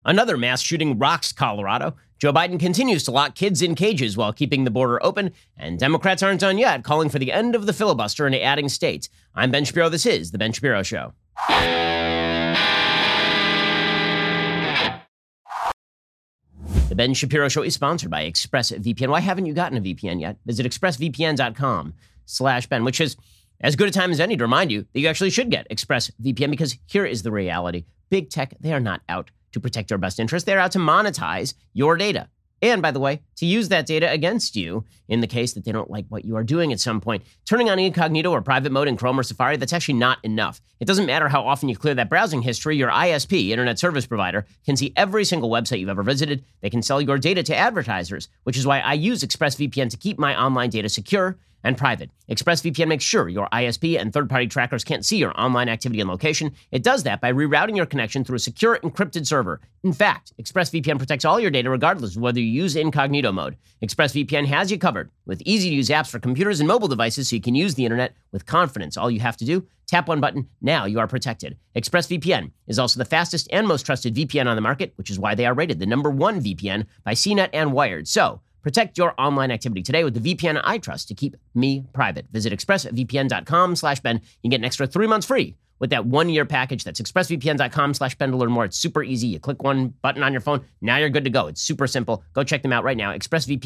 Another mass shooting rocks Colorado. Joe Biden continues to lock kids in cages while keeping the border open, and Democrats aren't done yet, calling for the end of the filibuster and adding states. I'm Ben Shapiro. This is The Ben Shapiro Show. The Ben Shapiro Show is sponsored by ExpressVPN. Why haven't you gotten a VPN yet? Visit expressvpn.com/Ben, which is as good a time as any to remind you that you actually should get ExpressVPN, because here is the reality. Big tech, they are not out to protect your best interest. They're out to monetize your data. And by the way, to use that data against you in the case that they don't like what you are doing at some point. Turning on incognito or private mode in Chrome or Safari, that's actually not enough. It doesn't matter how often you clear that browsing history. Your ISP, Internet Service Provider, can see every single website you've ever visited. They can sell your data to advertisers, which is why I use ExpressVPN to keep my online data secure and private. ExpressVPN makes sure your ISP and third-party trackers can't see your online activity and location. It does that by rerouting your connection through a secure encrypted server. In fact, ExpressVPN protects all your data regardless of whether you use incognito mode. ExpressVPN has you covered with easy-to-use apps for computers and mobile devices so you can use the internet with confidence. All you have to do, tap one button, now you are protected. ExpressVPN is also the fastest and most trusted VPN on the market, which is why they are rated the #1 VPN by CNET and Wired. So, protect your online activity today with the VPN I trust to keep me private. Visit expressvpn.com/Ben. You can get an extra 3 months free with that 1-year package. That's expressvpn.com/Ben to learn more. It's super easy. You click one button on your phone. Now you're good to go. It's super simple. Go check them out right now.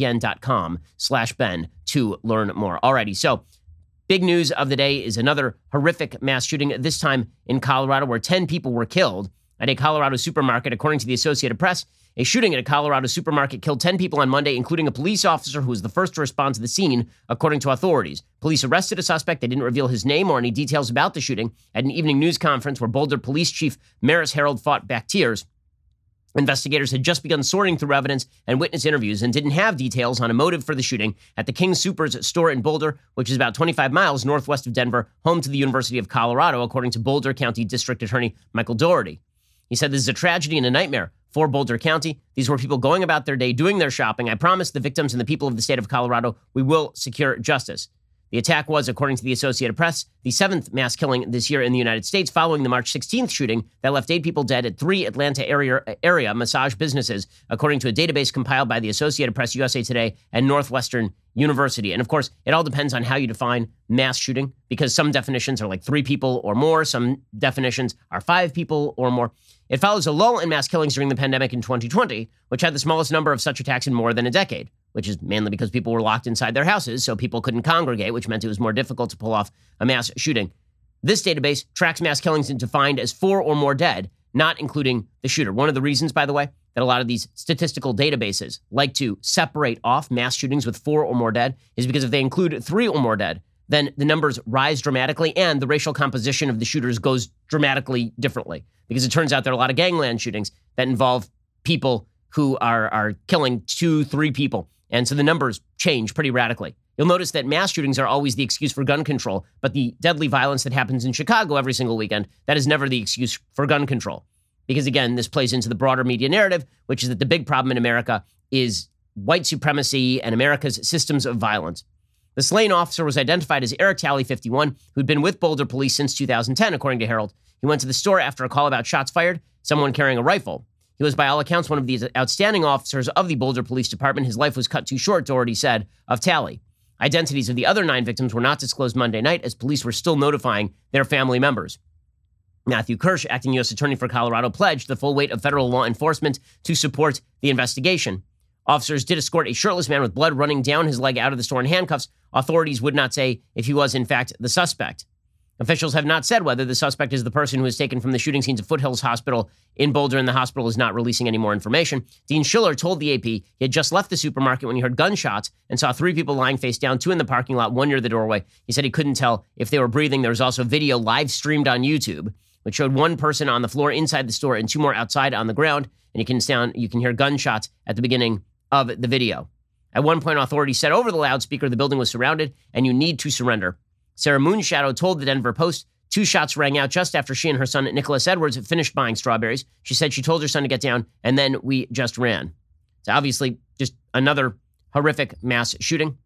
expressvpn.com/Ben to learn more. Alrighty, so big news of the day is another horrific mass shooting, this time in Colorado, where 10 people were killed at a Colorado supermarket, according to the Associated Press. A shooting at a Colorado supermarket killed 10 people on Monday, including a police officer who was the first to respond to the scene, according to authorities. Police arrested a suspect. They didn't reveal his name or any details about the shooting. At an evening news conference where Boulder Police Chief Maris Harold fought back tears, investigators had just begun sorting through evidence and witness interviews and didn't have details on a motive for the shooting at the King Soopers store in Boulder, which is about 25 miles northwest of Denver, home to the University of Colorado, according to Boulder County District Attorney Michael Doherty. He said, "This is a tragedy and a nightmare for Boulder County. These were people going about their day, doing their shopping. I promise the victims and the people of the state of Colorado we will secure justice." The attack was, according to the Associated Press, the 7th mass killing this year in the United States, following the March 16th shooting that left 8 people dead at 3 Atlanta area massage businesses, according to a database compiled by the Associated Press, USA Today, and Northwestern University. And of course, it all depends on how you define mass shooting, because some definitions are like 3 people or more. Some definitions are 5 people or more. It follows a lull in mass killings during the pandemic in 2020, which had the smallest number of such attacks in more than a decade, which is mainly because people were locked inside their houses, so people couldn't congregate, which meant it was more difficult to pull off a mass shooting. This database tracks mass killings and defined as 4 or more dead, not including the shooter. One of the reasons, by the way, that a lot of these statistical databases like to separate off mass shootings with 4 or more dead is because if they include 3 or more dead, then the numbers rise dramatically and the racial composition of the shooters goes dramatically differently. Because it turns out there are a lot of gangland shootings that involve people who are killing 2, 3 people. And so the numbers change pretty radically. You'll notice that mass shootings are always the excuse for gun control, but the deadly violence that happens in Chicago every single weekend, that is never the excuse for gun control. Because again, this plays into the broader media narrative, which is that the big problem in America is white supremacy and America's systems of violence. The slain officer was identified as Eric Talley, 51, who'd been with Boulder police since 2010, according to Herald. He went to the store after a call about shots fired, someone carrying a rifle. He was, by all accounts, one of the outstanding officers of the Boulder Police Department. His life was cut too short, Doherty said, of Talley. Identities of the other 9 victims were not disclosed Monday night, as police were still notifying their family members. Matthew Kirsch, acting U.S. Attorney for Colorado, pledged the full weight of federal law enforcement to support the investigation. Officers did escort a shirtless man with blood running down his leg out of the store in handcuffs. Authorities would not say if he was, in fact, the suspect. Officials have not said whether the suspect is the person who was taken from the shooting scenes of Foothills Hospital in Boulder, and the hospital is not releasing any more information. Dean Schiller told the AP he had just left the supermarket when he heard gunshots and saw 3 people lying face down, 2 in the parking lot, 1 near the doorway. He said he couldn't tell if they were breathing. There was also video live streamed on YouTube, which showed 1 person on the floor inside the store and 2 more outside on the ground. And you can hear gunshots at the beginning of the video. At one point, authorities said over the loudspeaker the building was surrounded and you need to surrender. Sarah Moonshadow told the Denver Post 2 shots rang out just after she and her son, Nicholas Edwards, finished buying strawberries. She said she told her son to get down, and then we just ran. It's obviously just another horrific mass shooting.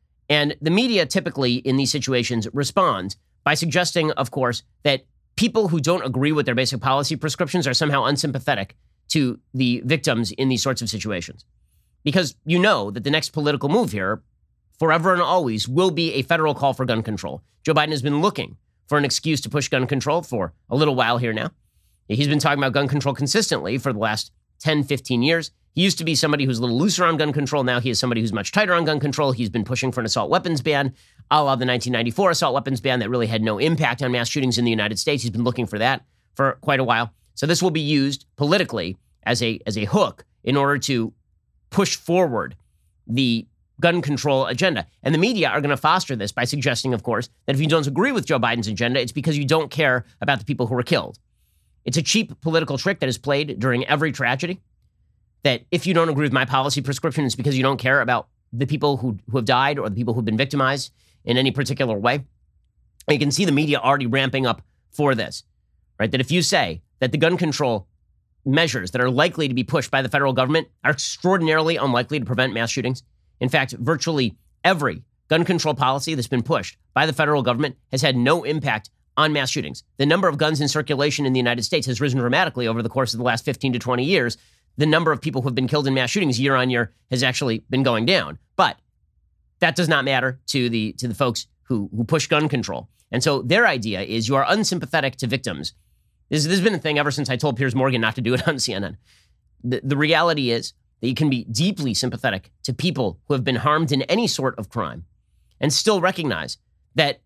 And the media typically in these situations responds by suggesting, of course, that people who don't agree with their basic policy prescriptions are somehow unsympathetic to the victims in these sorts of situations. Because you know that the next political move here, forever and always, will be a federal call for gun control. Joe Biden has been looking for an excuse to push gun control for a little while here now. He's been talking about gun control consistently for the last 10, 15 years. He used to be somebody who's a little looser on gun control. Now he is somebody who's much tighter on gun control. He's been pushing for an assault weapons ban, a la the 1994 assault weapons ban that really had no impact on mass shootings in the United States. He's been looking for that for quite a while. So this will be used politically as a hook in order to push forward the gun control agenda. And the media are going to foster this by suggesting, of course, that if you don't agree with Joe Biden's agenda, it's because you don't care about the people who were killed. It's a cheap political trick that is played during every tragedy, that if you don't agree with my policy prescription, it's because you don't care about the people who have died or the people who've been victimized in any particular way. And you can see the media already ramping up for this, right? That if you say that the gun control measures that are likely to be pushed by the federal government are extraordinarily unlikely to prevent mass shootings. In fact, virtually every gun control policy that's been pushed by the federal government has had no impact on mass shootings. The number of guns in circulation in the United States has risen dramatically over the course of the last 15 to 20 years. The number of people who have been killed in mass shootings year on year has actually been going down. But that does not matter to the folks who push gun control. And so their idea is you are unsympathetic to victims. This has been a thing ever since I told Piers Morgan not to do it on CNN. The reality is that you can be deeply sympathetic to people who have been harmed in any sort of crime and still recognize that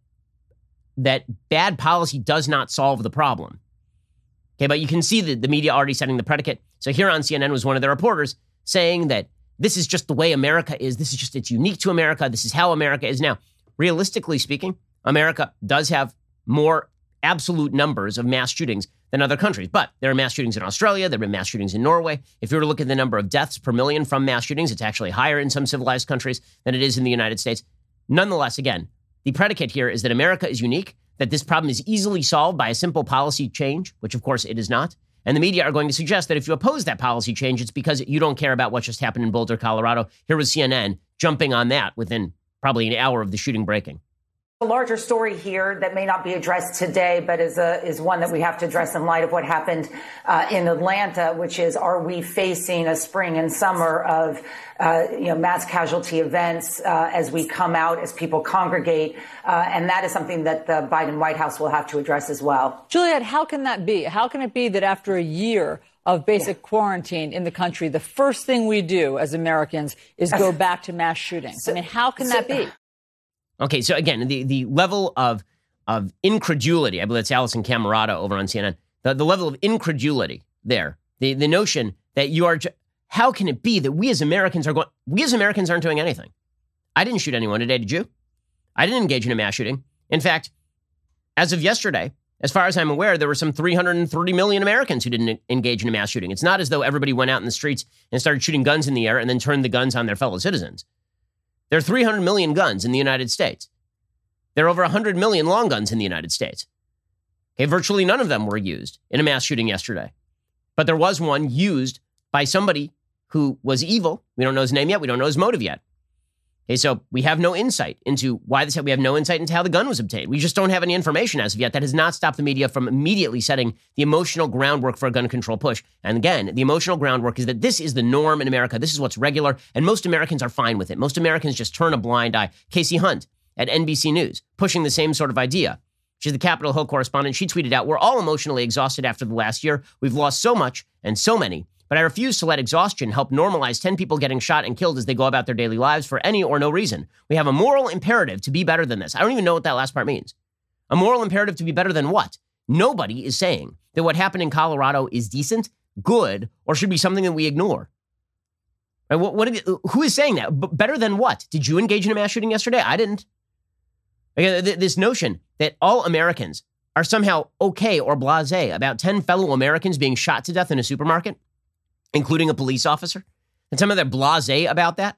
bad policy does not solve the problem. Okay, but you can see the media already setting the predicate. So here on CNN was one of their reporters saying that this is just the way America is. This is just, it's unique to America. This is how America is now. Realistically speaking, America does have more absolute numbers of mass shootings than other countries. But there are mass shootings in Australia. There have been mass shootings in Norway. If you were to look at the number of deaths per million from mass shootings, it's actually higher in some civilized countries than it is in the United States. Nonetheless, again, the predicate here is that America is unique, that this problem is easily solved by a simple policy change, which of course it is not. And the media are going to suggest that if you oppose that policy change, it's because you don't care about what just happened in Boulder, Colorado. Here was CNN jumping on that within probably an hour of the shooting breaking. A larger story here that may not be addressed today, but is one that we have to address in light of what happened in Atlanta, which is, are we facing a spring and summer of mass casualty events as we come out, as people congregate? And that is something that the Biden White House will have to address as well. Juliette, how can that be? How can it be that after a year of basic quarantine in the country, the first thing we do as Americans is go back to mass shootings? I mean, how can that be? Okay, so again, the level of incredulity, I believe it's Alison Camerata over on CNN, the level of incredulity there, the notion that you are, how can it be that we as Americans aren't doing anything? I didn't shoot anyone today, did you? I didn't engage in a mass shooting. In fact, as of yesterday, as far as I'm aware, there were some 330 million Americans who didn't engage in a mass shooting. It's not as though everybody went out in the streets and started shooting guns in the air and then turned the guns on their fellow citizens. There are 300 million guns in the United States. There are over 100 million long guns in the United States. Okay, virtually none of them were used in a mass shooting yesterday. But there was one used by somebody who was evil. We don't know his name yet. We don't know his motive yet. Okay, so we have no insight into why this happened. We have no insight into how the gun was obtained. We just don't have any information as of yet. That has not stopped the media from immediately setting the emotional groundwork for a gun control push. And again, the emotional groundwork is that this is the norm in America. This is what's regular, and most Americans are fine with it. Most Americans just turn a blind eye. Casey Hunt at NBC News, pushing the same sort of idea. She's the Capitol Hill correspondent. She tweeted out, "We're all emotionally exhausted after the last year. We've lost so much and so many. But I refuse to let exhaustion help normalize 10 people getting shot and killed as they go about their daily lives for any or no reason. We have a moral imperative to be better than this." I don't even know what that last part means. A moral imperative to be better than what? Nobody is saying that what happened in Colorado is decent, good, or should be something that we ignore. Right? Who is saying that? Better than what? Did you engage in a mass shooting yesterday? I didn't. Again, this notion that all Americans are somehow okay or blasé about 10 fellow Americans being shot to death in a supermarket, including a police officer, and some of them blasé about that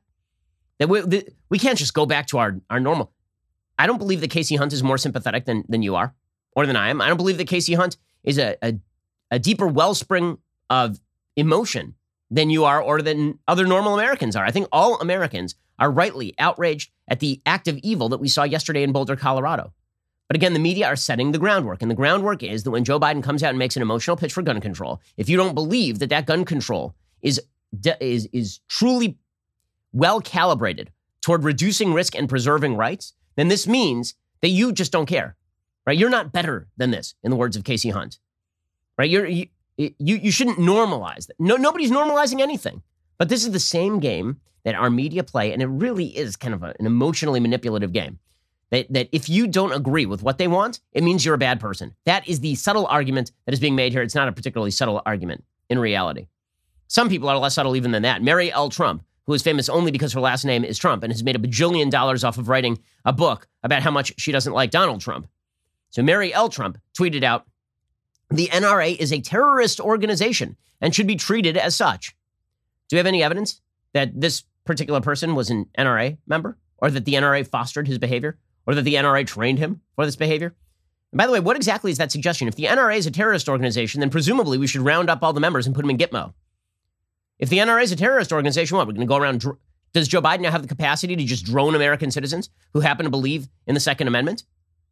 we can't just go back to our normal. I don't believe that Casey Hunt is more sympathetic than you are, or than I am. I don't believe that Casey Hunt is a deeper wellspring of emotion than you are or than other normal Americans are. I think all Americans are rightly outraged at the act of evil that we saw yesterday in Boulder, Colorado. But again, the media are setting the groundwork. And the groundwork is that when Joe Biden comes out and makes an emotional pitch for gun control, if you don't believe that that gun control is truly well calibrated toward reducing risk and preserving rights, then this means that you just don't care, right? You're not better than this, in the words of Casey Hunt, right? You shouldn't normalize that. Nobody's normalizing anything. But this is the same game that our media play, and it really is kind of an emotionally manipulative game. That if you don't agree with what they want, it means you're a bad person. That is the subtle argument that is being made here. It's not a particularly subtle argument in reality. Some people are less subtle even than that. Mary L. Trump, who is famous only because her last name is Trump and has made $1 bajillion off of writing a book about how much she doesn't like Donald Trump. So Mary L. Trump tweeted out, "The NRA is a terrorist organization and should be treated as such." Do we have any evidence that this particular person was an NRA member, or that the NRA fostered his behavior, or that the NRA trained him for this behavior? And by the way, what exactly is that suggestion? If the NRA is a terrorist organization, then presumably we should round up all the members and put them in Gitmo. If the NRA is a terrorist organization, what, we're going to go around, does Joe Biden now have the capacity to just drone American citizens who happen to believe in the Second Amendment?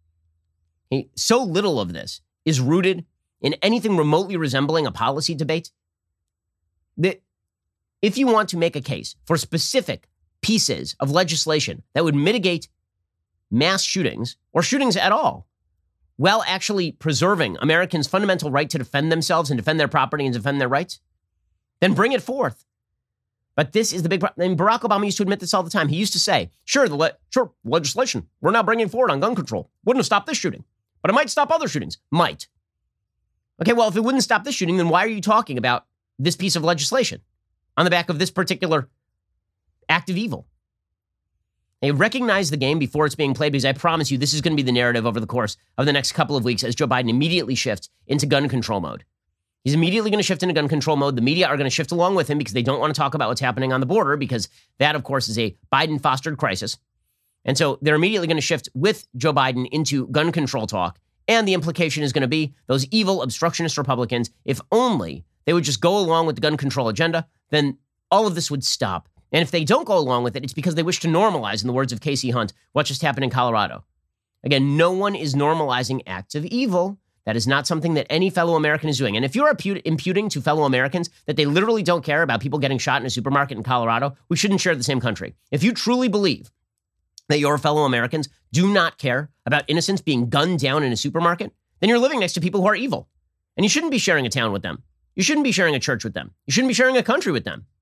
So little of this is rooted in anything remotely resembling a policy debate that if you want to make a case for specific pieces of legislation that would mitigate mass shootings or shootings at all, while actually preserving Americans' fundamental right to defend themselves and defend their property and defend their rights, then bring it forth. But this is the big problem. And Barack Obama used to admit this all the time. He used to say, sure, legislation we're now bringing forward on gun control wouldn't have stopped this shooting, but it might stop other shootings. Might. Okay, well, if it wouldn't stop this shooting, then why are you talking about this piece of legislation on the back of this particular act of evil? They recognize the game before it's being played, because I promise you this is going to be the narrative over the course of the next couple of weeks as Joe Biden immediately shifts into gun control mode. He's immediately going to shift into gun control mode. The media are going to shift along with him because they don't want to talk about what's happening on the border, because that, of course, is a Biden-fostered crisis. And so they're immediately going to shift with Joe Biden into gun control talk. And the implication is going to be those evil obstructionist Republicans, if only they would just go along with the gun control agenda, then all of this would stop. And if they don't go along with it, it's because they wish to normalize, in the words of Casey Hunt, what just happened in Colorado. Again, no one is normalizing acts of evil. That is not something that any fellow American is doing. And if you're imputing to fellow Americans that they literally don't care about people getting shot in a supermarket in Colorado, we shouldn't share the same country. If you truly believe that your fellow Americans do not care about innocents being gunned down in a supermarket, then you're living next to people who are evil. And you shouldn't be sharing a town with them. You shouldn't be sharing a church with them. You shouldn't be sharing a country with them.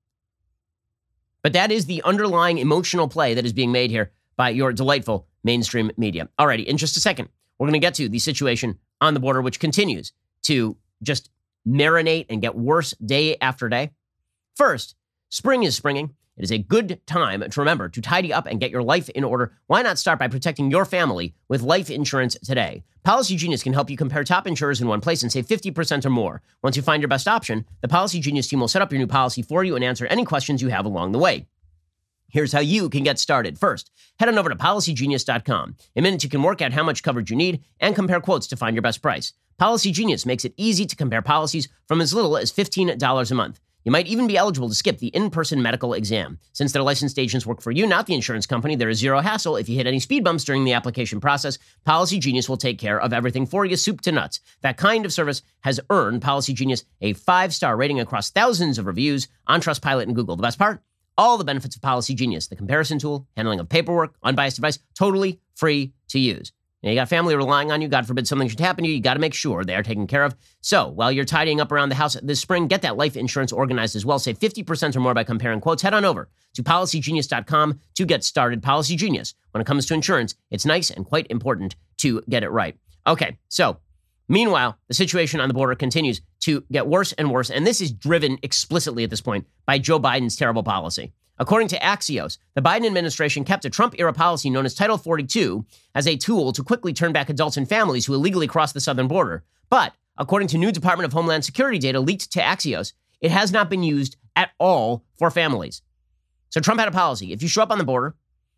But that is the underlying emotional play that is being made here by your delightful mainstream media. Alrighty, in just a second, we're going to get to the situation on the border, which continues to just marinate and get worse day after day. First, spring is springing. It is a good time to remember to tidy up and get your life in order. Why not start by protecting your family with life insurance today? Policy Genius can help you compare top insurers in one place and save 50% or more. Once you find your best option, the Policy Genius team will set up your new policy for you and answer any questions you have along the way. Here's how you can get started. First, head on over to PolicyGenius.com. In minutes, you can work out how much coverage you need and compare quotes to find your best price. Policy Genius makes it easy to compare policies from as little as $15 a month. You might even be eligible to skip the in-person medical exam. Since their licensed agents work for you, not the insurance company, there is zero hassle. If you hit any speed bumps during the application process, Policy Genius will take care of everything for you, soup to nuts. That kind of service has earned Policy Genius a 5-star rating across thousands of reviews on Trustpilot and Google. The best part? All the benefits of Policy Genius, the comparison tool, handling of paperwork, unbiased advice, totally free to use. Now, you got family relying on you. God forbid something should happen to you. You got to make sure they are taken care of. So while you're tidying up around the house this spring, get that life insurance organized as well. Save 50% or more by comparing quotes. Head on over to PolicyGenius.com to get started. Policy Genius. When it comes to insurance, it's nice and quite important to get it right. Okay, so meanwhile, the situation on the border continues to get worse and worse. And this is driven explicitly at this point by Joe Biden's terrible policy. According to Axios, the Biden administration kept a Trump-era policy known as Title 42 as a tool to quickly turn back adults and families who illegally cross the southern border. But according to new Department of Homeland Security data leaked to Axios, it has not been used at all for families. So Trump had a policy. If you show up on the border,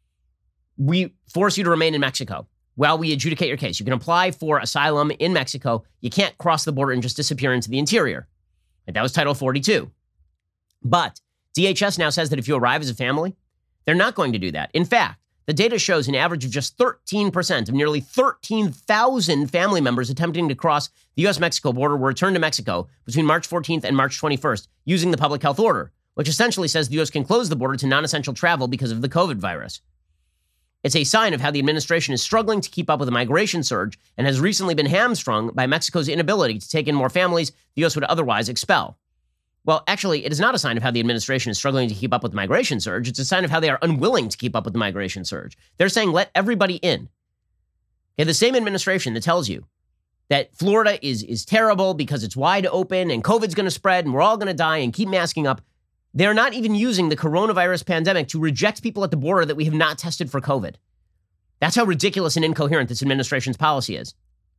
we force you to remain in Mexico while we adjudicate your case. You can apply for asylum in Mexico. You can't cross the border and just disappear into the interior. And that was Title 42. But DHS now says that if you arrive as a family, they're not going to do that. In fact, The data shows an average of just 13% of nearly 13,000 family members attempting to cross the U.S.-Mexico border were returned to Mexico between March 14th and March 21st using the public health order, which essentially says the U.S. can close the border to non-essential travel because of the COVID virus. It's a sign of how the administration is struggling to keep up with the migration surge and has recently been hamstrung by Mexico's inability to take in more families the U.S. would otherwise expel. Well, actually, it is not a sign of how the administration is struggling to keep up with the migration surge. It's a sign of how they are unwilling to keep up with the migration surge. They're saying, let everybody in. Okay, the same administration that tells you that Florida is terrible because it's wide open and COVID's going to spread and we're all going to die and keep masking up. They're not even using the coronavirus pandemic to reject people at the border that we have not tested for COVID. That's how ridiculous and incoherent this administration's policy is.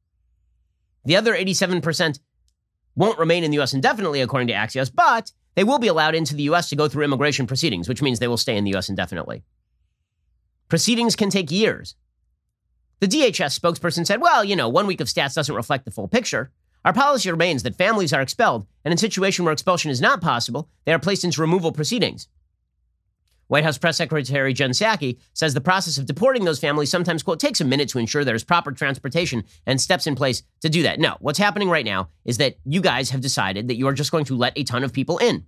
The other 87% won't remain in the U.S. indefinitely, according to Axios, but they will be allowed into the U.S. to go through immigration proceedings, which means they will stay in the U.S. indefinitely. Proceedings can take years. The DHS spokesperson said, well, 1 week of stats doesn't reflect the full picture. Our policy remains that families are expelled, and in a situation where expulsion is not possible, they are placed into removal proceedings. White House Press Secretary Jen Psaki says the process of deporting those families sometimes, quote, takes a minute to ensure there's proper transportation and steps in place to do that. No, what's happening right now is that you guys have decided that you are just going to let a ton of people in.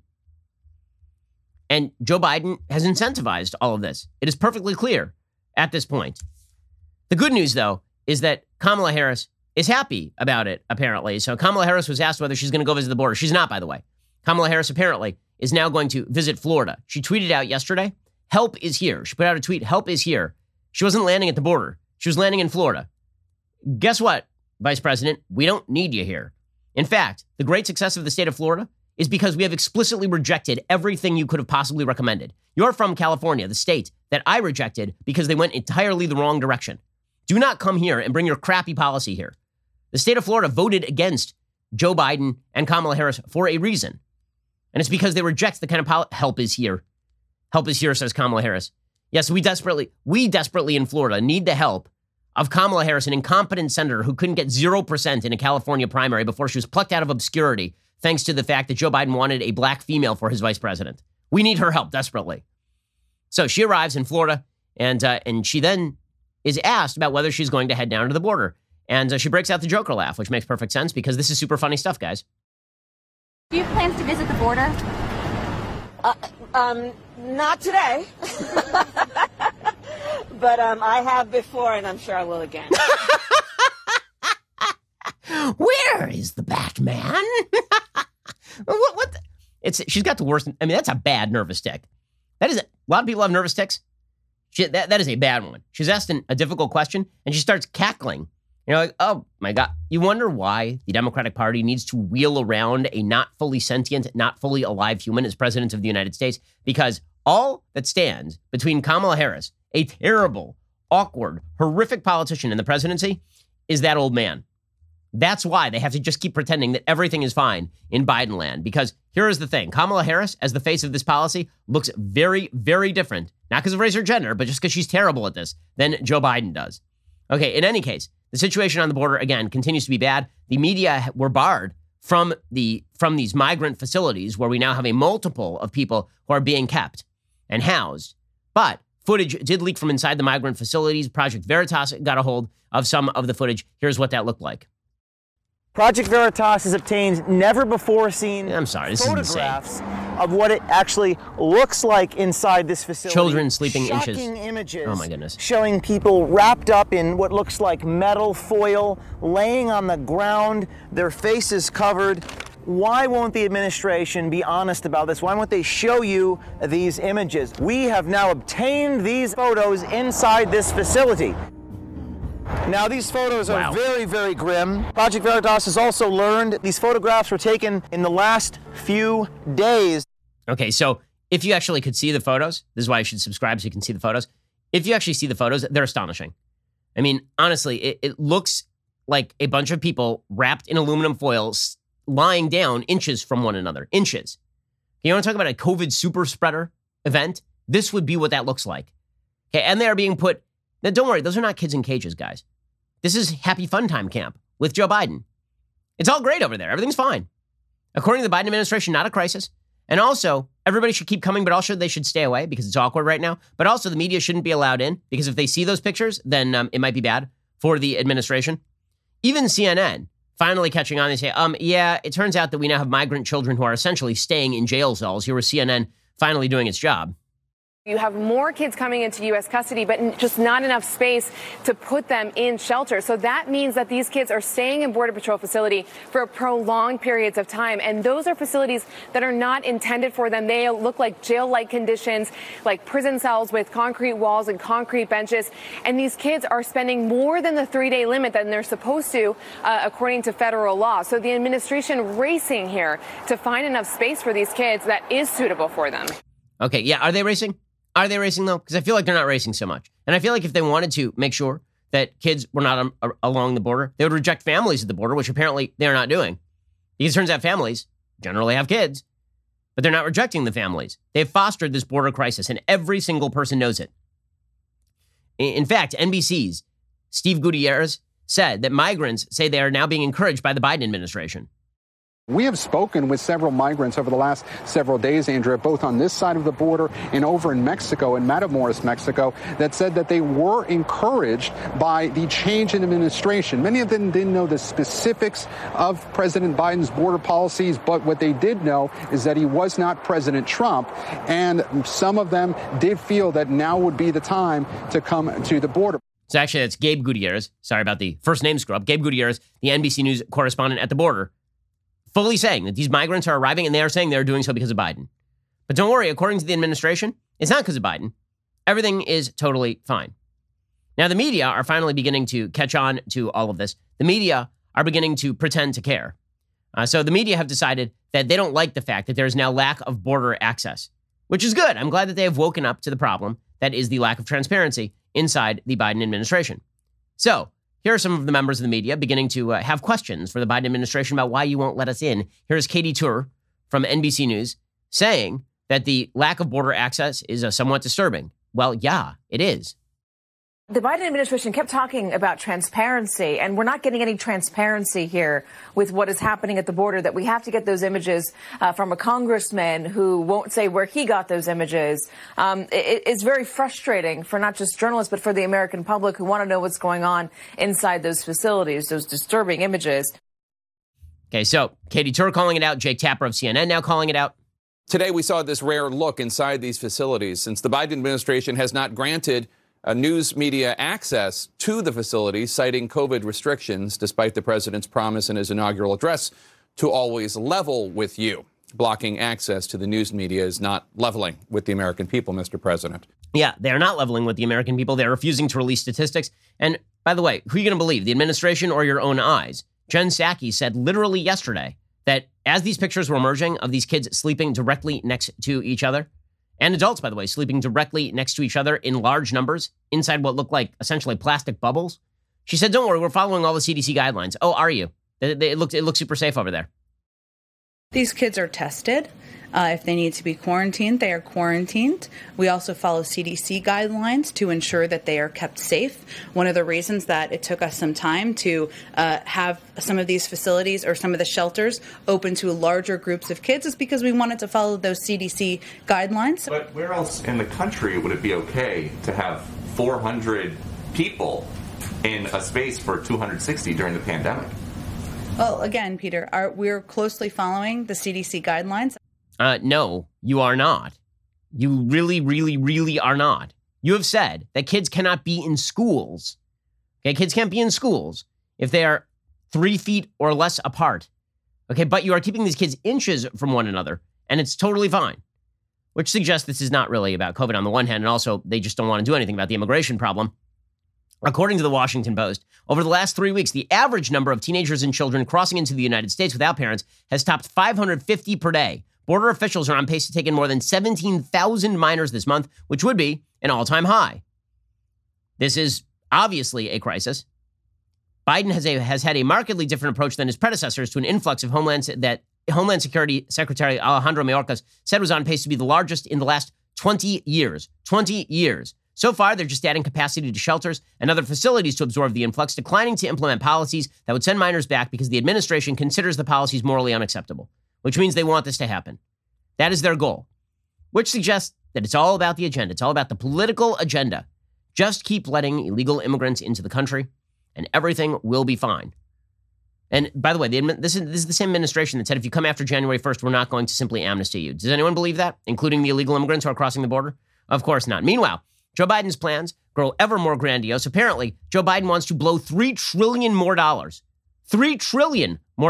And Joe Biden has incentivized all of this. It is perfectly clear at this point. The good news, though, is that Kamala Harris is happy about it, apparently. So Kamala Harris was asked whether she's going to go visit the border. She's not, by the way. Kamala Harris apparently is now going to visit Florida. She tweeted out yesterday, help is here. She put out a tweet, help is here. She wasn't landing at the border. She was landing in Florida. Guess what, Vice President? We don't need you here. In fact, the great success of the state of Florida is because we have explicitly rejected everything you could have possibly recommended. You're from California, the state that I rejected because they went entirely the wrong direction. Do not come here and bring your crappy policy here. The state of Florida voted against Joe Biden and Kamala Harris for a reason. And it's because they reject the kind of help is here. Help is here, says Kamala Harris. Yes, we desperately in Florida need the help of Kamala Harris, an incompetent senator who couldn't get 0% in a California primary before she was plucked out of obscurity, thanks to the fact that Joe Biden wanted a black female for his vice president. We need her help desperately. So she arrives in Florida, and she then is asked about whether she's going to head down to the border. And she breaks out the Joker laugh, which makes perfect sense because this is super funny stuff, guys. Do you have plans to visit the border? Not today. But I have before, and I'm sure I will again. Where is the Batman? What? She's got the worst. I mean, that's a bad nervous tick. That is a lot of people have nervous ticks. That is a bad one. She's asked a difficult question, and she starts cackling. You're like, oh my God. You wonder why the Democratic Party needs to wheel around a not fully sentient, not fully alive human as president of the United States, because all that stands between Kamala Harris, a terrible, awkward, horrific politician in the presidency, is that old man. That's why they have to just keep pretending that everything is fine in Biden land. Because here is the thing. Kamala Harris, as the face of this policy, looks very, very different, not because of race or gender, but just because she's terrible at this, than Joe Biden does. Okay, in any case, the situation on the border, again, continues to be bad. The media were barred from these migrant facilities where we now have a multiple of people who are being kept and housed. But footage did leak from inside the migrant facilities. Project Veritas got a hold of some of the footage. Here's what that looked like. Project Veritas has obtained never-before-seen photographs of what it actually looks like inside this facility. Children sleeping inches. Images oh, my goodness. Showing people wrapped up in what looks like metal foil, laying on the ground, their faces covered. Why won't the administration be honest about this? Why won't they show you these images? We have now obtained these photos inside this facility. Now, these photos are very, very grim. Project Veritas has also learned these photographs were taken in the last few days. Okay, so if you actually could see the photos, this is why you should subscribe so you can see the photos. If you actually see the photos, they're astonishing. I mean, honestly, it looks like a bunch of people wrapped in aluminum foil lying down inches from one another. Inches. You want to talk about a COVID super spreader event? This would be what that looks like. Okay, and they are being put... Now, don't worry, those are not kids in cages, guys. This is Happy Fun Time Camp with Joe Biden. It's all great over there. Everything's fine. According to the Biden administration, not a crisis. And also, everybody should keep coming, but also they should stay away because it's awkward right now. But also the media shouldn't be allowed in because if they see those pictures, then it might be bad for the administration. Even CNN finally catching on. They say, yeah, it turns out that we now have migrant children who are essentially staying in jail cells. Here was CNN finally doing its job. You have more kids coming into U.S. custody, but just not enough space to put them in shelter. So that means that these kids are staying in Border Patrol facility for prolonged periods of time. And those are facilities that are not intended for them. They look like jail-like conditions, like prison cells with concrete walls and concrete benches. And these kids are spending more than the 3-day limit that they're supposed to, according to federal law. So the administration racing here to find enough space for these kids that is suitable for them. Okay, yeah, are they racing? Are they racing, though? Because I feel like they're not racing so much. And I feel like if they wanted to make sure that kids were not along the border, they would reject families at the border, which apparently they're not doing. Because it turns out families generally have kids, but they're not rejecting the families. They've fostered this border crisis, and every single person knows it. In fact, NBC's Steve Gutierrez said that migrants say they are now being encouraged by the Biden administration. We have spoken with several migrants over the last several days, Andrea, both on this side of the border and over in Mexico, in Matamoros, Mexico, that said that they were encouraged by the change in administration. Many of them didn't know the specifics of President Biden's border policies, but what they did know is that he was not President Trump. And some of them did feel that now would be the time to come to the border. So actually, that's Gabe Gutierrez. Sorry about the first name screw up. Gabe Gutierrez, the NBC News correspondent at the border, fully saying that these migrants are arriving and they are saying they're doing so because of Biden. But don't worry, according to the administration, it's not because of Biden. Everything is totally fine. Now, the media are finally beginning to catch on to all of this. The media are beginning to pretend to care. So the media have decided that they don't like the fact that there is now lack of border access, which is good. I'm glad that they have woken up to the problem that is the lack of transparency inside the Biden administration. So here are some of the members of the media beginning to have questions for the Biden administration about why you won't let us in. Here's Katy Tur from NBC News saying that the lack of border access is somewhat disturbing. Well, yeah, it is. The Biden administration kept talking about transparency, and we're not getting any transparency here with what is happening at the border, that we have to get those images from a congressman who won't say where he got those images. It's very frustrating for not just journalists, but for the American public who want to know what's going on inside those facilities, those disturbing images. Okay, so Katy Tur calling it out, Jake Tapper of CNN now calling it out. Today, we saw this rare look inside these facilities since the Biden administration has not granted news media access to the facilities, citing COVID restrictions, despite the president's promise in his inaugural address to always level with you. Blocking access to the news media is not leveling with the American people, Mr. President. Yeah, they are not leveling with the American people. They're refusing to release statistics. And by the way, who are you going to believe, the administration or your own eyes? Jen Psaki said literally yesterday that as these pictures were emerging of these kids sleeping directly next to each other, and adults, by the way, sleeping directly next to each other in large numbers inside what looked like essentially plastic bubbles. She said, don't worry, we're following all the CDC guidelines. Oh, are you? It looks super safe over there. These kids are tested. If they need to be quarantined, they are quarantined. We also follow CDC guidelines to ensure that they are kept safe. One of the reasons that it took us some time to have some of these facilities or some of the shelters open to larger groups of kids is because we wanted to follow those CDC guidelines. But where else in the country would it be okay to have 400 people in a space for 260 during the pandemic? Well, again, Peter, we're closely following the CDC guidelines. No, you are not. You really, really, really are not. You have said that kids cannot be in schools. Okay, kids can't be in schools if they are 3 feet or less apart. Okay, but you are keeping these kids inches from one another, and it's totally fine. Which suggests this is not really about COVID on the one hand, and also they just don't want to do anything about the immigration problem. According to the Washington Post, over the last 3 weeks, the average number of teenagers and children crossing into the United States without parents has topped 550 per day. Border officials are on pace to take in more than 17,000 minors this month, which would be an all-time high. This is obviously a crisis. Biden has had a markedly different approach than his predecessors to an influx of Homeland Security Secretary Alejandro Mayorkas said was on pace to be the largest in the last 20 years. 20 years. So far, they're just adding capacity to shelters and other facilities to absorb the influx, declining to implement policies that would send minors back because the administration considers the policies morally unacceptable, which means they want this to happen. That is their goal. which suggests that it's all about the agenda. It's all about the political agenda. Just keep letting illegal immigrants into the country, and everything will be fine. And by the way, this is the same administration that said if you come after January 1st, we're not going to simply amnesty you. Does anyone believe that, including the illegal immigrants who are crossing the border? Of course not. Meanwhile, Joe Biden's plans grow ever more grandiose. Apparently, Joe Biden wants to blow $3 trillion more. $3 trillion more.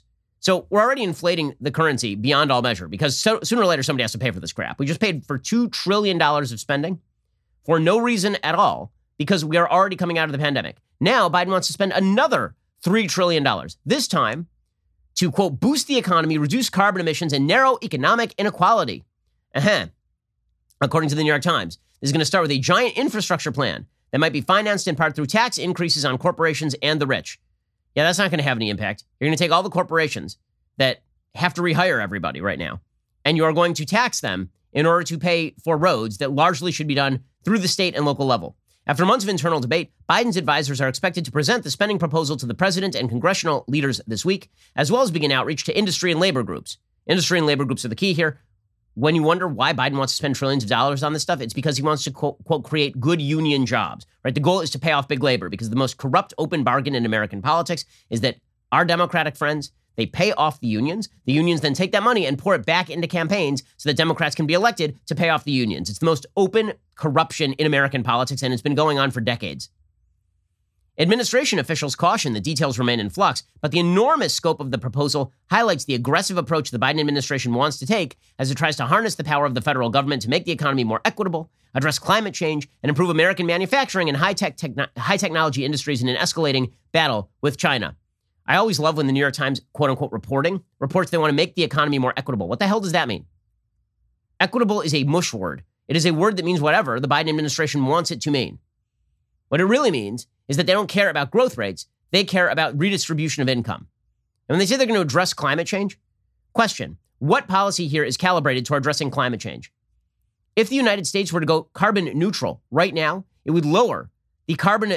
So we're already inflating the currency beyond all measure because sooner or later somebody has to pay for this crap. We just paid for $2 trillion of spending for no reason at all because we are already coming out of the pandemic. Now Biden wants to spend another $3 trillion, this time to, quote, boost the economy, reduce carbon emissions, and narrow economic inequality. According to the New York Times, this is going to start with a giant infrastructure plan that might be financed in part through tax increases on corporations and the rich. Yeah, that's not going to have any impact. You're going to take all the corporations that have to rehire everybody right now, and you are going to tax them in order to pay for roads that largely should be done through the state and local level. After months of internal debate, Biden's advisors are expected to present the spending proposal to the president and congressional leaders this week, as well as begin outreach to industry and labor groups. Industry and labor groups are the key here. When you wonder why Biden wants to spend trillions of dollars on this stuff, it's because he wants to, quote, create good union jobs, right? The goal is to pay off big labor because the most corrupt open bargain in American politics is that our Democratic friends, they pay off the unions. The unions then take that money and pour it back into campaigns so that Democrats can be elected to pay off the unions. It's the most open corruption in American politics, and it's been going on for decades. Administration officials caution the details remain in flux, but the enormous scope of the proposal highlights the aggressive approach the Biden administration wants to take as it tries to harness the power of the federal government to make the economy more equitable, address climate change, and improve American manufacturing and high technology industries in an escalating battle with China. I always love when the New York Times, quote unquote, reports they want to make the economy more equitable. What the hell does that mean? Equitable is a mush word. It is a word that means whatever the Biden administration wants it to mean. What it really means is that they don't care about growth rates. They care about redistribution of income. And when they say they're going to address climate change, question, what policy here is calibrated toward addressing climate change? If the United States were to go carbon neutral right now, it would lower the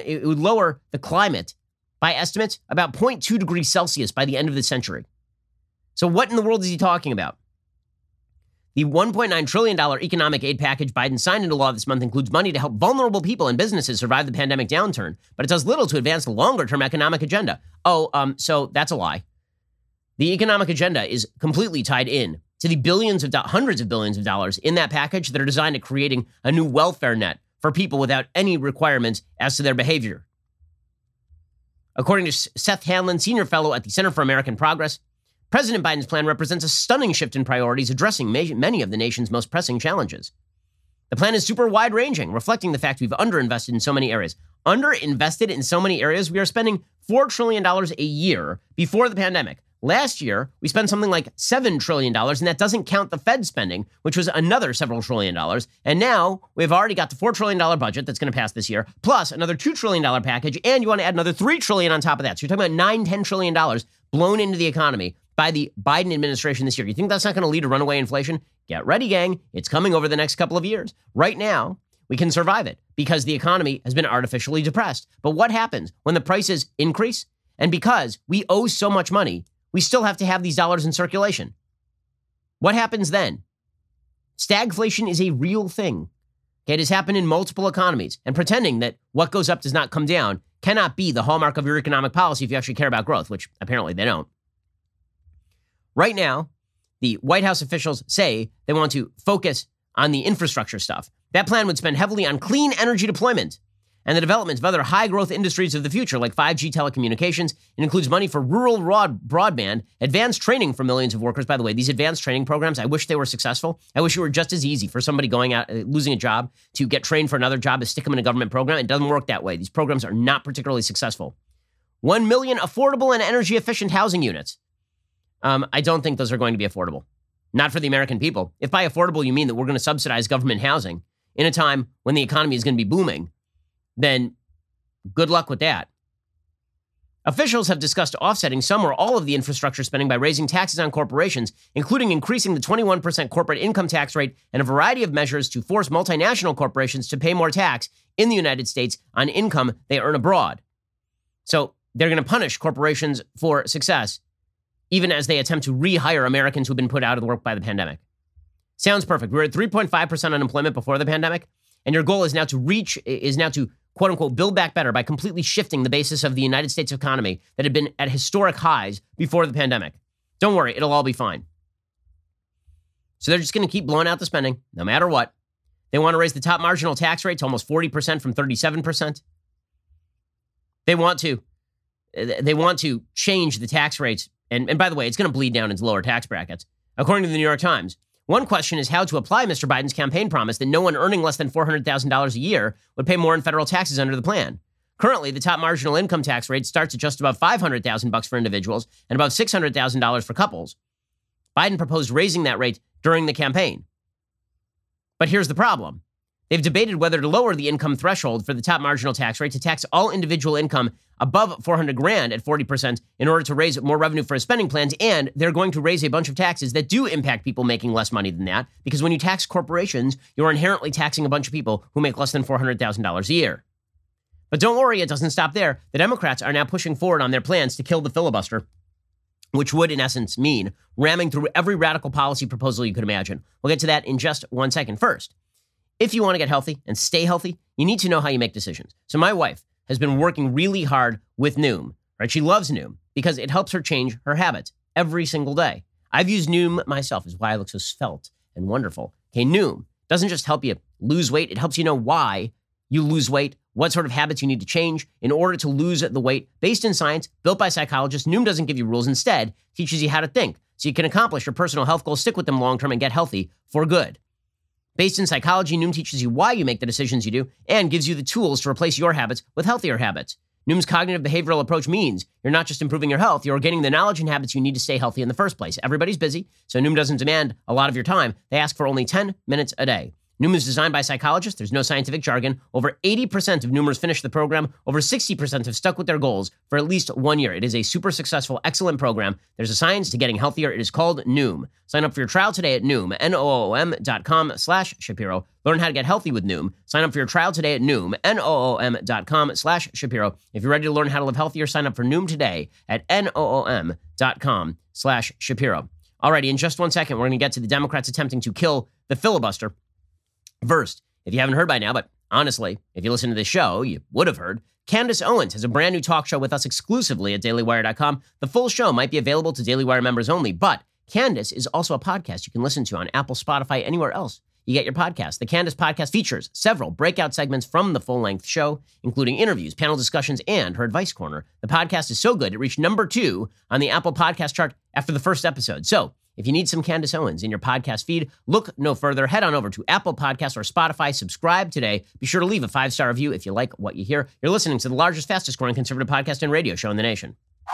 climate by estimates about 0.2 degrees Celsius by the end of the century. So what in the world is he talking about? The $1.9 trillion economic aid package Biden signed into law this month includes money to help vulnerable people and businesses survive the pandemic downturn, but it does little to advance the longer-term economic agenda. So that's a lie. The economic agenda is completely tied in to the hundreds of billions of dollars in that package that are designed at creating a new welfare net for people without any requirements as to their behavior. According to Seth Hanlon, senior fellow at the Center for American Progress, President Biden's plan represents a stunning shift in priorities addressing many of the nation's most pressing challenges. The plan is super wide-ranging, reflecting the fact we've underinvested in so many areas. Underinvested in so many areas, we are spending $4 trillion a year before the pandemic. Last year, we spent something like $7 trillion, and that doesn't count the Fed spending, which was another several $trillion. And now we've already got the $4 trillion budget that's going to pass this year, plus another $2 trillion package, and you want to add another $3 trillion on top of that. So you're talking about $10 trillion blown into the economy by the Biden administration this year. You think that's not going to lead to runaway inflation? Get ready, gang. It's coming over the next couple of years. Right now, we can survive it because the economy has been artificially depressed. But what happens when the prices increase? And because we owe so much money, we still have to have these dollars in circulation. What happens then? Stagflation is a real thing. It has happened in multiple economies, and pretending that what goes up does not come down cannot be the hallmark of your economic policy if you actually care about growth, which apparently they don't. Right now, the White House officials say they want to focus on the infrastructure stuff. That plan would spend heavily on clean energy deployment and the development of other high-growth industries of the future, like 5G telecommunications. It includes money for rural broadband, advanced training for millions of workers. By the way, these advanced training programs, I wish they were successful. I wish it were just as easy for somebody going out, losing a job, to get trained for another job, to stick them in a government program. It doesn't work that way. These programs are not particularly successful. 1 million affordable and energy-efficient housing units. I don't think those are going to be affordable. Not for the American people. If by affordable you mean that we're going to subsidize government housing in a time when the economy is going to be booming, then good luck with that. Officials have discussed offsetting some or all of the infrastructure spending by raising taxes on corporations, including increasing the 21% corporate income tax rate and a variety of measures to force multinational corporations to pay more tax in the United States on income they earn abroad. So they're going to punish corporations for success, even as they attempt to rehire Americans who've been put out of work by the pandemic. Sounds perfect. We were at 3.5% unemployment before the pandemic, and your goal is now to quote unquote build back better by completely shifting the basis of the United States economy that had been at historic highs before the pandemic. Don't worry, it'll all be fine. So they're just going to keep blowing out the spending no matter what. They want to raise the top marginal tax rate to almost 40% from 37%. They want to change the tax rates. And by the way, it's going to bleed down into lower tax brackets. According to the New York Times, one question is how to apply Mr. Biden's campaign promise that no one earning less than $400,000 a year would pay more in federal taxes under the plan. Currently, the top marginal income tax rate starts at just above $500,000 for individuals and above $600,000 for couples. Biden proposed raising that rate during the campaign. But here's the problem. They've debated whether to lower the income threshold for the top marginal tax rate to tax all individual income above $400,000 at 40% in order to raise more revenue for his spending plans, and they're going to raise a bunch of taxes that do impact people making less money than that, because when you tax corporations, you're inherently taxing a bunch of people who make less than $400,000 a year. But don't worry, it doesn't stop there. The Democrats are now pushing forward on their plans to kill the filibuster, which would, in essence, mean ramming through every radical policy proposal you could imagine. We'll get to that in just 1 second. First, if you want to get healthy and stay healthy, you need to know how you make decisions. So my wife has been working really hard with Noom, right? She loves Noom because it helps her change her habits every single day. I've used Noom myself, is why I look so svelte and wonderful. Okay, Noom doesn't just help you lose weight. It helps you know why you lose weight, what sort of habits you need to change in order to lose the weight. Based in science, built by psychologists, Noom doesn't give you rules. Instead, teaches you how to think so you can accomplish your personal health goals, stick with them long-term, and get healthy for good. Based in psychology, Noom teaches you why you make the decisions you do and gives you the tools to replace your habits with healthier habits. Noom's cognitive behavioral approach means you're not just improving your health, you're gaining the knowledge and habits you need to stay healthy in the first place. Everybody's busy, so Noom doesn't demand a lot of your time. They ask for only 10 minutes a day. Noom is designed by psychologists. There's no scientific jargon. Over 80% of Noomers finish the program. Over 60% have stuck with their goals for at least 1 year. It is a super successful, excellent program. There's a science to getting healthier. It is called Noom. Sign up for your trial today at Noom, Noom.com/Shapiro. Learn how to get healthy with Noom. Sign up for your trial today at Noom, Noom.com/Shapiro. If you're ready to learn how to live healthier, sign up for Noom today at Noom.com/Shapiro. Alrighty, in just 1 second, we're going to get to the Democrats attempting to kill the filibuster. First, if you haven't heard by now, but honestly, if you listen to this show, you would have heard, Candace Owens has a brand new talk show with us exclusively at dailywire.com. The full show might be available to Daily Wire members only, but Candace is also a podcast you can listen to on Apple, Spotify, anywhere else you get your podcast. The Candace podcast features several breakout segments from the full-length show, including interviews, panel discussions, and her advice corner. The podcast is so good, it reached number 2 on the Apple podcast chart after the first episode. So, if you need some Candace Owens in your podcast feed, look no further. Head on over to Apple Podcasts or Spotify. Subscribe today. Be sure to leave a 5-star review if you like what you hear. You're listening to the largest, fastest growing conservative podcast and radio show in the nation.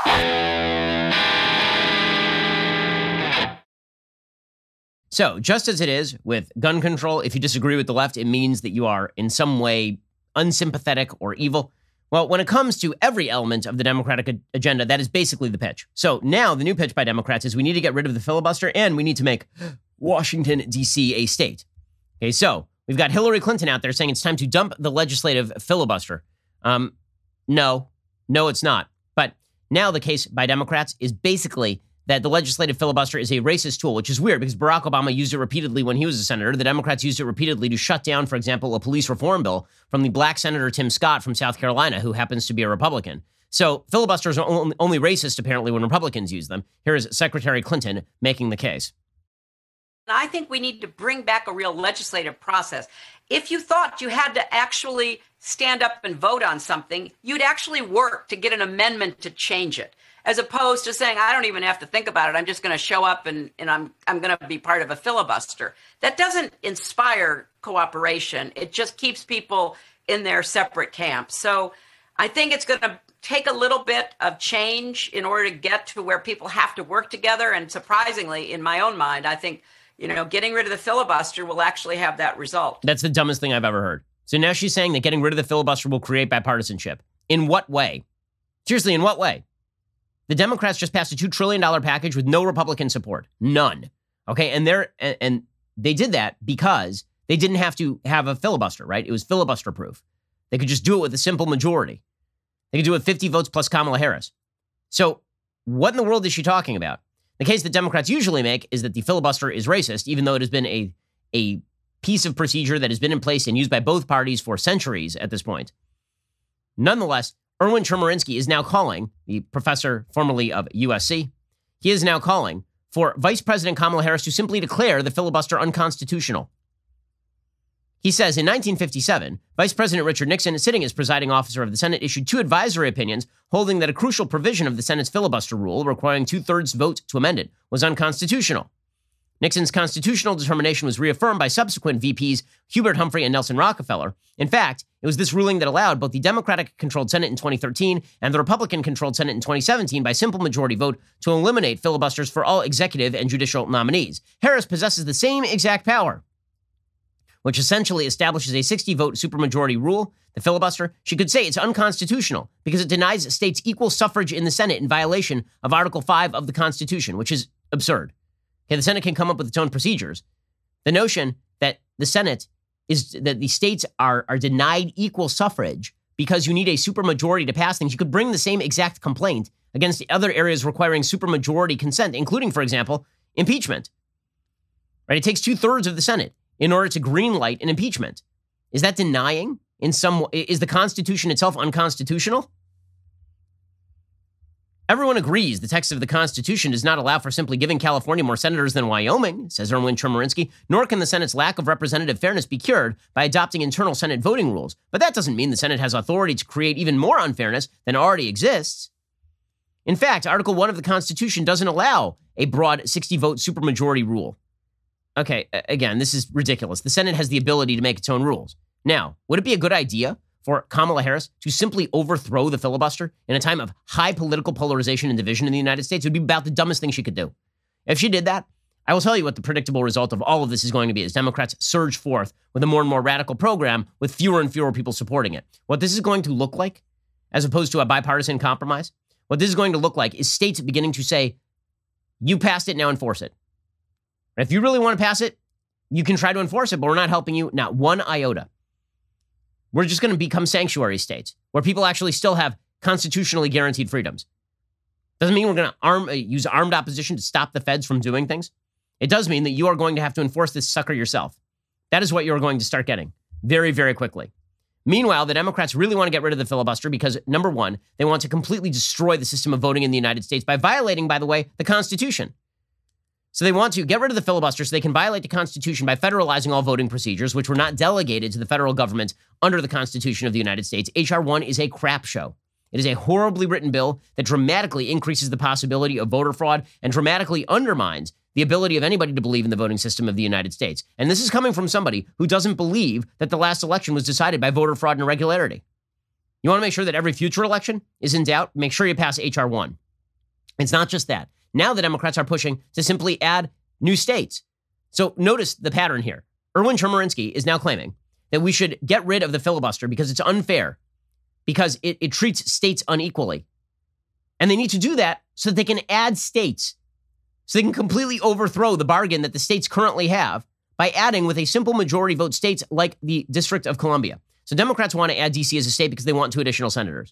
So, just as it is with gun control, if you disagree with the left, it means that you are in some way unsympathetic or evil. Well, when it comes to every element of the Democratic agenda, that is basically the pitch. So now the new pitch by Democrats is we need to get rid of the filibuster and we need to make Washington, D.C. a state. Okay, so we've got Hillary Clinton out there saying it's time to dump the legislative filibuster. No, it's not. But now the case by Democrats is basically that the legislative filibuster is a racist tool, which is weird because Barack Obama used it repeatedly when he was a senator. The Democrats used it repeatedly to shut down, for example, a police reform bill from the black Senator Tim Scott from South Carolina, who happens to be a Republican. So filibusters are only racist, apparently, when Republicans use them. Here is Secretary Clinton making the case. I think we need to bring back a real legislative process. If you thought you had to actually stand up and vote on something, you'd actually work to get an amendment to change it, as opposed to saying, I don't even have to think about it. I'm just going to show up and I'm going to be part of a filibuster. That doesn't inspire cooperation. It just keeps people in their separate camps. So I think it's going to take a little bit of change in order to get to where people have to work together. And surprisingly, in my own mind, I think, getting rid of the filibuster will actually have that result. That's the dumbest thing I've ever heard. So now she's saying that getting rid of the filibuster will create bipartisanship. In what way? Seriously, in what way? The Democrats just passed a $2 trillion package with no Republican support. None. Okay, and they did that because they didn't have to have a filibuster, right? It was filibuster proof. They could just do it with a simple majority. They could do it with 50 votes plus Kamala Harris. So what in the world is she talking about? The case that Democrats usually make is that the filibuster is racist, even though it has been a piece of procedure that has been in place and used by both parties for centuries at this point. Nonetheless, Erwin Chemerinsky is now calling, the professor formerly of USC, he is now calling for Vice President Kamala Harris to simply declare the filibuster unconstitutional. He says, in 1957, Vice President Richard Nixon, sitting as presiding officer of the Senate, issued 2 advisory opinions holding that a crucial provision of the Senate's filibuster rule, requiring 2/3 vote to amend it, was unconstitutional. Nixon's constitutional determination was reaffirmed by subsequent VPs Hubert Humphrey and Nelson Rockefeller. In fact, it was this ruling that allowed both the Democratic-controlled Senate in 2013 and the Republican-controlled Senate in 2017 by simple majority vote to eliminate filibusters for all executive and judicial nominees. Harris possesses the same exact power, which essentially establishes a 60-vote supermajority rule, the filibuster. She could say it's unconstitutional because it denies states equal suffrage in the Senate in violation of Article 5 of the Constitution, which is absurd. Okay, the Senate can come up with its own procedures. The notion that the Senate is that the states are denied equal suffrage because you need a supermajority to pass things. You could bring the same exact complaint against the other areas requiring supermajority consent, including, for example, impeachment. Right? It takes 2/3 of the Senate in order to greenlight an impeachment. Is that denying in some way? Is the Constitution itself unconstitutional? Everyone agrees the text of the Constitution does not allow for simply giving California more senators than Wyoming, says Erwin Chemerinsky, nor can the Senate's lack of representative fairness be cured by adopting internal Senate voting rules. But that doesn't mean the Senate has authority to create even more unfairness than already exists. In fact, Article 1 of the Constitution doesn't allow a broad 60-vote supermajority rule. Okay, again, this is ridiculous. The Senate has the ability to make its own rules. Now, would it be a good idea for Kamala Harris to simply overthrow the filibuster in a time of high political polarization and division in the United States? It would be about the dumbest thing she could do. If she did that, I will tell you what the predictable result of all of this is going to be as Democrats surge forth with a more and more radical program with fewer and fewer people supporting it. What this is going to look like, as opposed to a bipartisan compromise, what this is going to look like is states beginning to say, you passed it, now enforce it. If you really want to pass it, you can try to enforce it, but we're not helping you, not one iota. We're just going to become sanctuary states where people actually still have constitutionally guaranteed freedoms. Doesn't mean we're going to use armed opposition to stop the feds from doing things. It does mean that you are going to have to enforce this sucker yourself. That is what you're going to start getting very, very quickly. Meanwhile, the Democrats really want to get rid of the filibuster because, number one, they want to completely destroy the system of voting in the United States by violating, by the way, the Constitution. So they want to get rid of the filibuster so they can violate the Constitution by federalizing all voting procedures, which were not delegated to the federal government under the Constitution of the United States. H.R. 1 is a crap show. It is a horribly written bill that dramatically increases the possibility of voter fraud and dramatically undermines the ability of anybody to believe in the voting system of the United States. And this is coming from somebody who doesn't believe that the last election was decided by voter fraud and irregularity. You want to make sure that every future election is in doubt? Make sure you pass H.R. 1. It's not just that. Now the Democrats are pushing to simply add new states. So notice the pattern here. Erwin Chemerinsky is now claiming that we should get rid of the filibuster because it's unfair, because it treats states unequally. And they need to do that so that they can add states, so they can completely overthrow the bargain that the states currently have by adding with a simple majority vote states like the District of Columbia. So Democrats want to add D.C. as a state because they want 2 additional senators.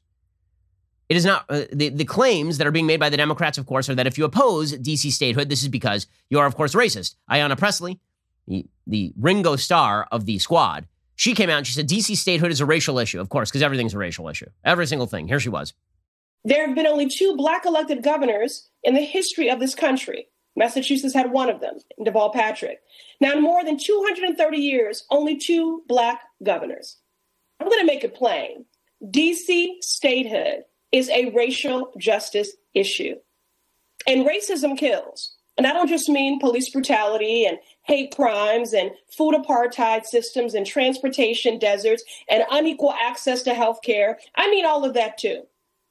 It is not, the claims that are being made by the Democrats, of course, are that if you oppose D.C. statehood, this is because you are, of course, racist. Ayanna Pressley, the Ringo Starr of the squad, she came out and she said D.C. statehood is a racial issue, of course, because everything's a racial issue. Every single thing. Here she was. There have been only 2 Black elected governors in the history of this country. Massachusetts had one of them, Deval Patrick. Now, in more than 230 years, only 2 Black governors. I'm going to make it plain. D.C. statehood is a racial justice issue. And racism kills. And I don't just mean police brutality and hate crimes and food apartheid systems and transportation deserts and unequal access to health care. I mean all of that too.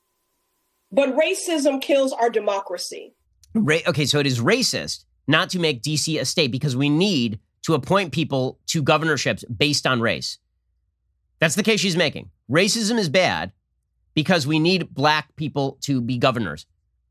But racism kills our democracy. Okay, so it is racist not to make D.C. a state because we need to appoint people to governorships based on race. That's the case she's making. Racism is bad because we need Black people to be governors.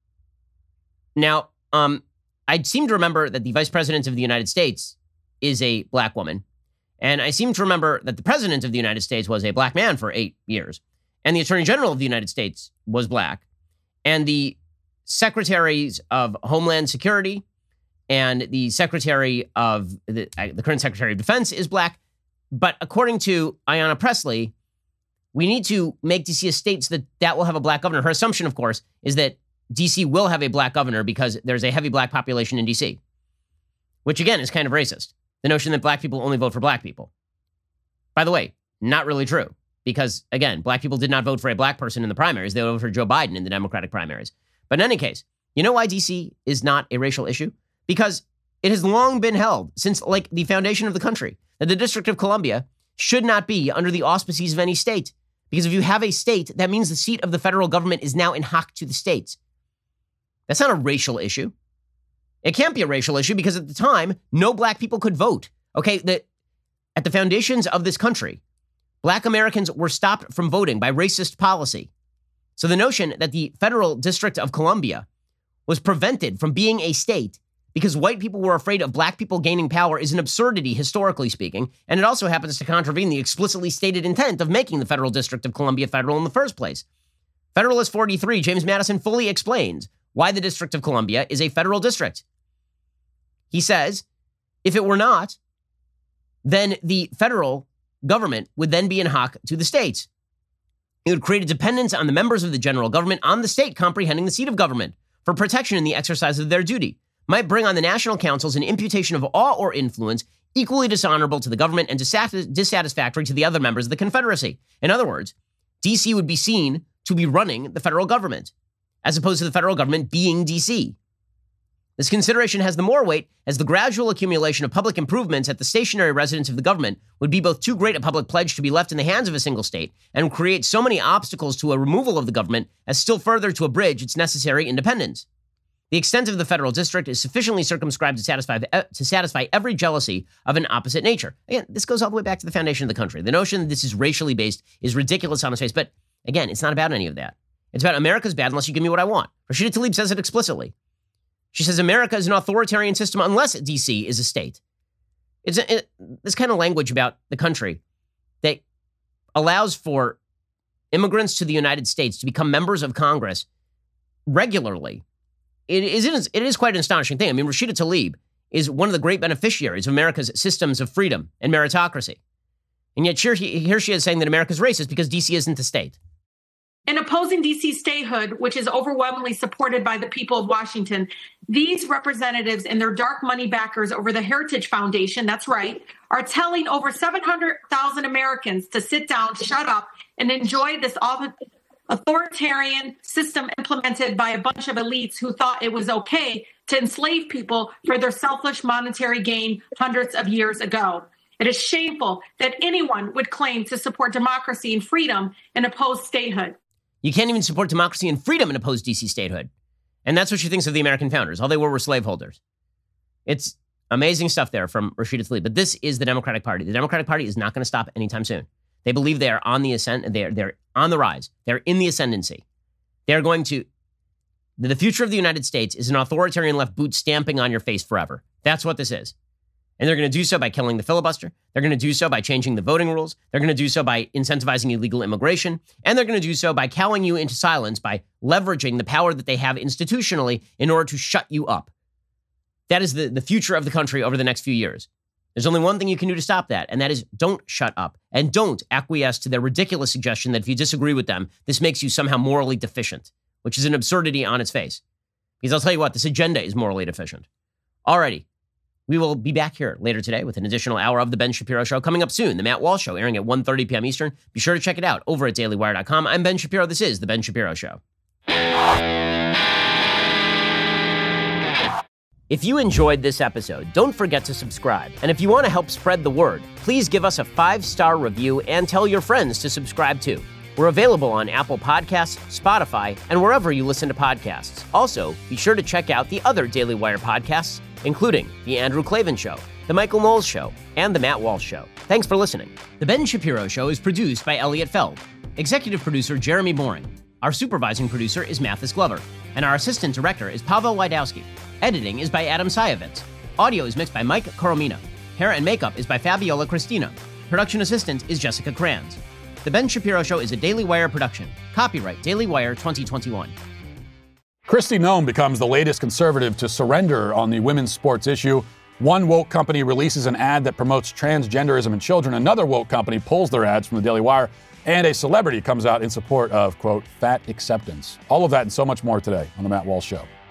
Now, I seem to remember that the Vice President of the United States is a Black woman. And I seem to remember that the President of the United States was a Black man for 8 years. And the Attorney General of the United States was Black. And the secretaries of Homeland Security and the secretary of the current Secretary of Defense is black. But according to Ayanna Pressley, we need to make D.C. a state so that will have a black governor. Her assumption, of course, is that D.C. will have a black governor because there's a heavy black population in D.C., which, again, is kind of racist. The notion that black people only vote for black people. By the way, not really true because, again, black people did not vote for a black person in the primaries. They voted for Joe Biden in the Democratic primaries. But in any case, you know why D.C. is not a racial issue? Because it has long been held since, like, the foundation of the country that the District of Columbia should not be under the auspices of any state. Because if you have a state, that means the seat of the federal government is now in hock to the states. That's not a racial issue. It can't be a racial issue because at the time, no black people could vote. Okay, at the foundations of this country, black Americans were stopped from voting by racist policy. So the notion that the federal District of Columbia was prevented from being a state because white people were afraid of black people gaining power is an absurdity, historically speaking, and it also happens to contravene the explicitly stated intent of making the federal District of Columbia federal in the first place. Federalist 43, James Madison fully explains why the District of Columbia is a federal district. He says, if it were not, then the federal government would then be in hock to the states. It would create a dependence on the members of the general government on the state comprehending the seat of government for protection in the exercise of their duty, might bring on the national councils an imputation of awe or influence equally dishonorable to the government and dissatisfactory to the other members of the Confederacy. In other words, D.C. would be seen to be running the federal government, as opposed to the federal government being D.C. This consideration has the more weight as the gradual accumulation of public improvements at the stationary residence of the government would be both too great a public pledge to be left in the hands of a single state and would create so many obstacles to a removal of the government as still further to abridge its necessary independence. The extent of the federal district is sufficiently circumscribed to satisfy every jealousy of an opposite nature. Again, this goes all the way back to the foundation of the country. The notion that this is racially based is ridiculous on its face. But again, it's not about any of that. It's about America's bad unless you give me what I want. Rashida Tlaib says it explicitly. She says America is an authoritarian system unless D.C. is a state. It's this kind of language about the country that allows for immigrants to the United States to become members of Congress regularly. It is quite an astonishing thing. I mean, Rashida Tlaib is one of the great beneficiaries of America's systems of freedom and meritocracy. And yet here she is saying that America is racist because D.C. isn't a state. In opposing D.C. statehood, which is overwhelmingly supported by the people of Washington, these representatives and their dark money backers over the Heritage Foundation, that's right, are telling over 700,000 Americans to sit down, shut up, and enjoy this authoritarian system implemented by a bunch of elites who thought it was okay to enslave people for their selfish monetary gain hundreds of years ago. It is shameful that anyone would claim to support democracy and freedom and oppose statehood. You can't even support democracy and freedom and oppose D.C. statehood. And that's what she thinks of the American founders. All they were slaveholders. It's amazing stuff there from Rashida Tlaib. But this is the Democratic Party. The Democratic Party is not going to stop anytime soon. They believe they are on the ascent. They're on the rise. They're in the ascendancy. They're going to... The future of the United States is an authoritarian left boot stamping on your face forever. That's what this is. And they're going to do so by killing the filibuster. They're going to do so by changing the voting rules. They're going to do so by incentivizing illegal immigration. And they're going to do so by cowing you into silence by leveraging the power that they have institutionally in order to shut you up. That is the future of the country over the next few years. There's only one thing you can do to stop that, and that is don't shut up and don't acquiesce to their ridiculous suggestion that if you disagree with them, this makes you somehow morally deficient, which is an absurdity on its face. Because I'll tell you what, this agenda is morally deficient. Alrighty. We will be back here later today with an additional hour of The Ben Shapiro Show. Coming up soon, The Matt Walsh Show, airing at 1:30 p.m. Eastern. Be sure to check it out over at dailywire.com. I'm Ben Shapiro. This is The Ben Shapiro Show. If you enjoyed this episode, don't forget to subscribe. And if you want to help spread the word, please give us a 5-star review and tell your friends to subscribe too. We're available on Apple Podcasts, Spotify, and wherever you listen to podcasts. Also, be sure to check out the other Daily Wire podcasts, including The Andrew Klavan Show, The Michael Knowles Show, and The Matt Walsh Show. Thanks for listening. The Ben Shapiro Show is produced by Elliot Feld. Executive producer Jeremy Boring. Our supervising producer is Mathis Glover. And our assistant director is Pavel Wydowski. Editing is by Adam Sayevitz. Audio is mixed by Mike Coromina. Hair and makeup is by Fabiola Cristina. Production assistant is Jessica Kranz. The Ben Shapiro Show is a Daily Wire production. Copyright Daily Wire 2021. Kristi Noem becomes the latest conservative to surrender on the women's sports issue. One woke company releases an ad that promotes transgenderism in children. Another woke company pulls their ads from the Daily Wire. And a celebrity comes out in support of, quote, fat acceptance. All of that and so much more today on The Matt Walsh Show.